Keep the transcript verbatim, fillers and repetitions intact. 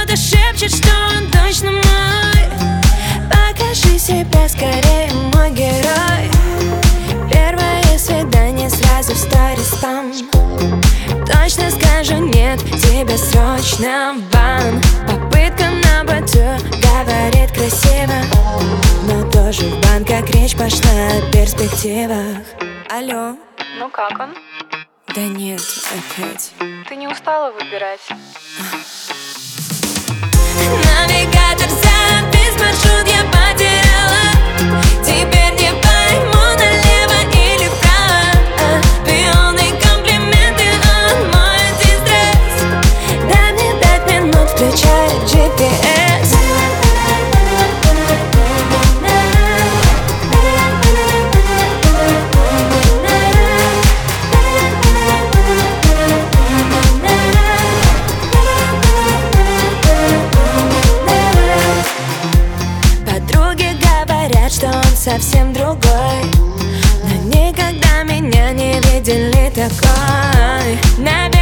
Кто-то шепчет, что он точно мой. Покажи себя скорее, мой герой. Первое свидание сразу в сторис спам. Точно скажу нет, тебе срочно в бан. Попытка на быту говорит красиво, но тоже в бан, как речь пошла о перспективах. Алло. Ну как он? Да нет, опять. Ты не устала выбирать? Навигатор запись, маршрут я потеряла. Теперь не пойму, налево или вправо. Пионы, комплименты, он мой антистресс. Дай мне пять минут, включай джи пи эс. Что он совсем другой, но никогда меня не видели такой.